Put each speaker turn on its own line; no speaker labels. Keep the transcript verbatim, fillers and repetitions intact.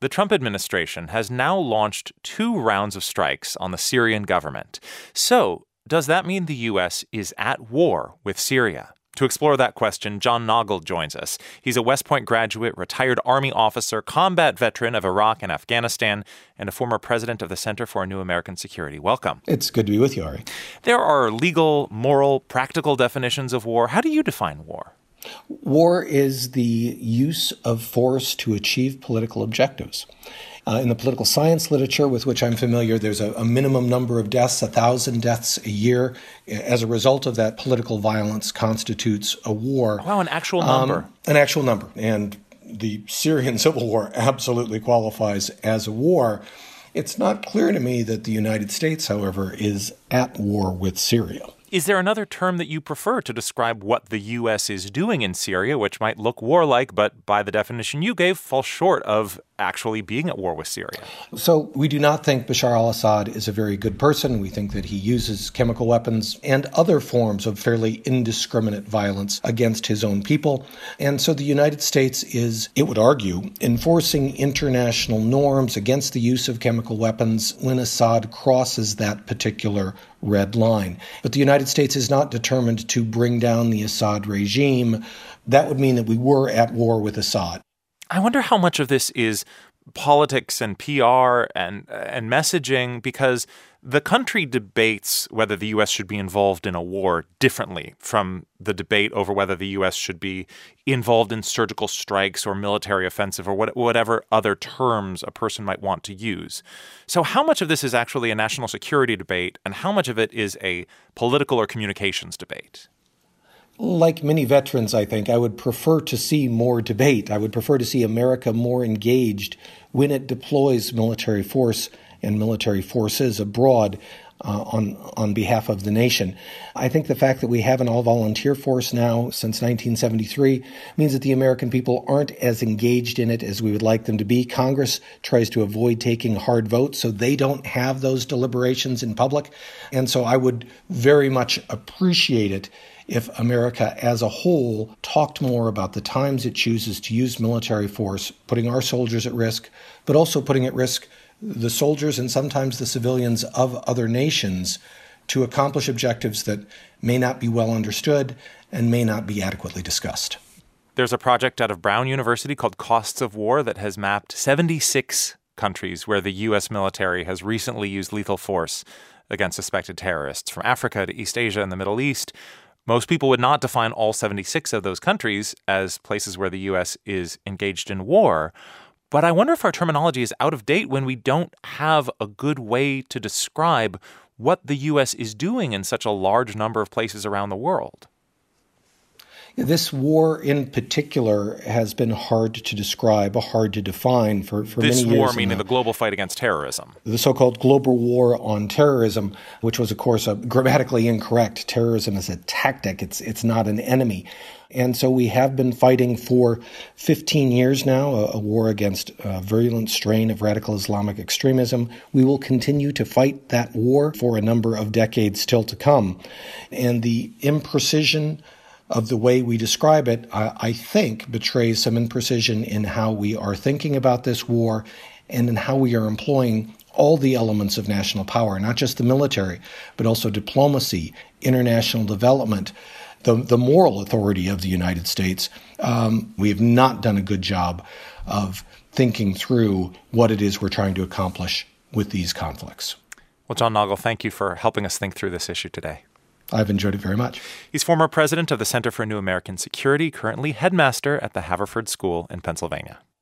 the Trump administration has now launched two rounds of strikes on the Syrian government. So, does that mean the U S is at war with Syria? To explore that question, John Nagl joins us. He's a West Point graduate, retired Army officer, combat veteran of Iraq and Afghanistan, and a former president of the Center for New American Security. Welcome.
It's good to be with you, Ari.
There are legal, moral, practical definitions of war. How do you define war?
War is the use of force to achieve political objectives. Uh, in the political science literature with which I'm familiar, there's a, a minimum number of deaths, a thousand deaths a year. As a result of that, political violence constitutes a war.
Wow, an actual number.
Um, an actual number. And the Syrian civil war absolutely qualifies as a war. It's not clear to me that the United States, however, is at war with Syria.
Is there another term that you prefer to describe what the U S is doing in Syria, which might look warlike, but by the definition you gave, falls short of actually being at war with Syria?
So we do not think Bashar al-Assad is a very good person. We think that he uses chemical weapons and other forms of fairly indiscriminate violence against his own people. And so the United States is, it would argue, enforcing international norms against the use of chemical weapons when Assad crosses that particular red line. But the United States is not determined to bring down the Assad regime. That would mean that we were at war with Assad.
I wonder how much of this is politics and P R and and messaging, because the country debates whether the U S should be involved in a war differently from the debate over whether the U S should be involved in surgical strikes or military offensive or what, whatever other terms a person might want to use. So how much of this is actually a national security debate, and how much of it is a political or communications debate?
Like many veterans, I think, I would prefer to see more debate. I would prefer to see America more engaged when it deploys military force and military forces abroad uh, on on behalf of the nation. I think the fact that we have an all-volunteer force now since nineteen seventy-three means that the American people aren't as engaged in it as we would like them to be. Congress tries to avoid taking hard votes, so they don't have those deliberations in public. And so I would very much appreciate it if America as a whole talked more about the times it chooses to use military force, putting our soldiers at risk, but also putting at risk the soldiers and sometimes the civilians of other nations to accomplish objectives that may not be well understood and may not be adequately discussed.
There's a project out of Brown University called Costs of War that has mapped seventy-six countries where the U S military has recently used lethal force against suspected terrorists, from Africa to East Asia and the Middle East. Most people would not define all seventy-six of those countries as places where the U S is engaged in war. But I wonder if our terminology is out of date when we don't have a good way to describe what the U S is doing in such a large number of places around the world.
This war in particular has been hard to describe, hard to define for, for many years.
This war meaning the global fight against terrorism.
The so-called global war on terrorism, which was, of course, a grammatically incorrect. Terrorism is a tactic. It's it's not an enemy. And so we have been fighting for fifteen years now, a, a war against a virulent strain of radical Islamic extremism. We will continue to fight that war for a number of decades still to come. And the imprecision of the way we describe it, I, I think, betrays some imprecision in how we are thinking about this war and in how we are employing all the elements of national power, not just the military, but also diplomacy, international development, the, the moral authority of the United States. Um, we have not done a good job of thinking through what it is we're trying to accomplish with these conflicts.
Well, John Nagl, thank you for helping us think through this issue today.
I've enjoyed it very much.
He's former president of the Center for New American Security, currently headmaster at the Haverford School in Pennsylvania.